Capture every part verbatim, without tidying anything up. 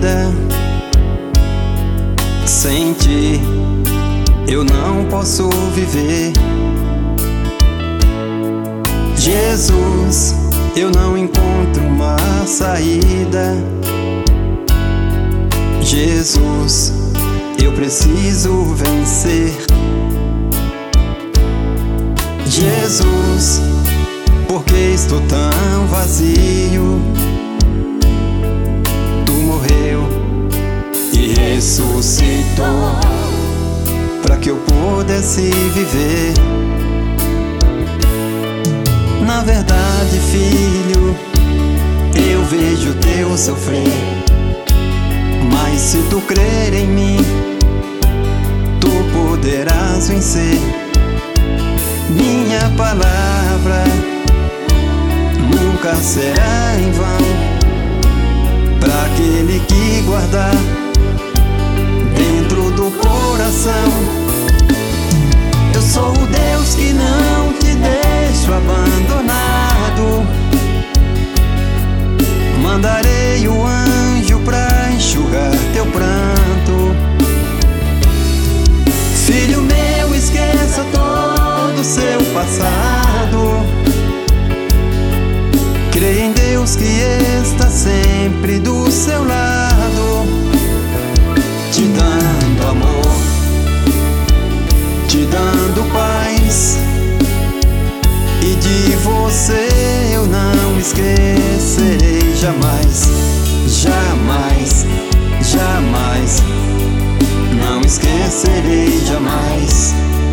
vida. Sem ti eu não posso viver. Jesus, eu não encontro uma saída. Jesus, eu preciso vencer. Jesus, por que estou tão vazio? Tu morreu e ressuscitou para que eu pudesse viver. Na verdade, filho, eu vejo teu sofrer, mas se tu crer em mim, tu poderás vencer. Minha palavra nunca será em vão para aquele que guardar dentro do coração. Eu sou o Deus que não te deixo abandonado. Mandarei o anjo pra enxugar teu pranto. Filho meu, esqueça todo o seu passado. Creia em Deus que está sempre do seu lado, te dando amor, te dando paz. E de você eu não esquecerei jamais, jamais, jamais. Não esquecerei jamais.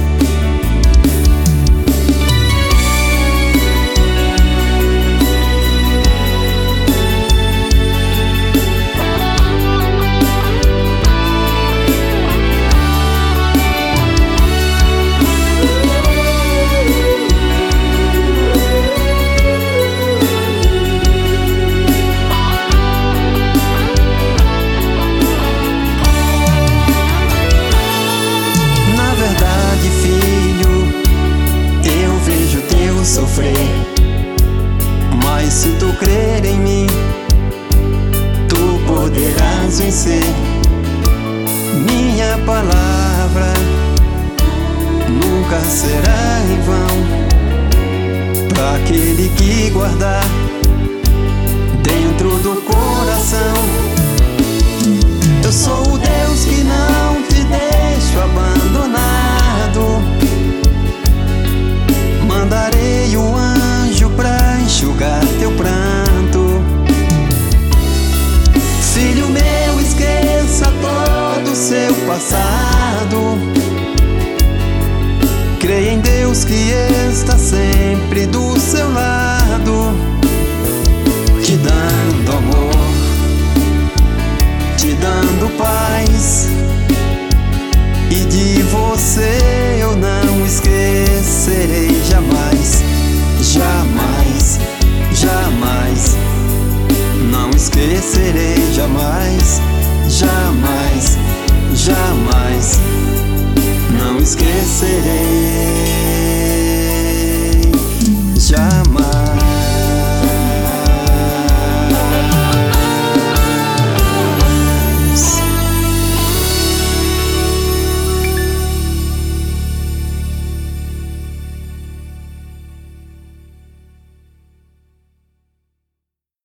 Sofrer, mas se tu crer em mim, tu poderás vencer. Minha palavra nunca será em vão para aquele que guardar dentro do coração. Eu sou o Deus que não te deixo abandonado. Mandarei o anjo pra enxugar teu pranto. Filho meu, esqueça todo o seu passado. Creia em Deus que está sempre do seu lado, te dando amor, te dando paz. E de você eu não esquecerei jamais, jamais, jamais. Não esquecerei jamais, jamais, jamais.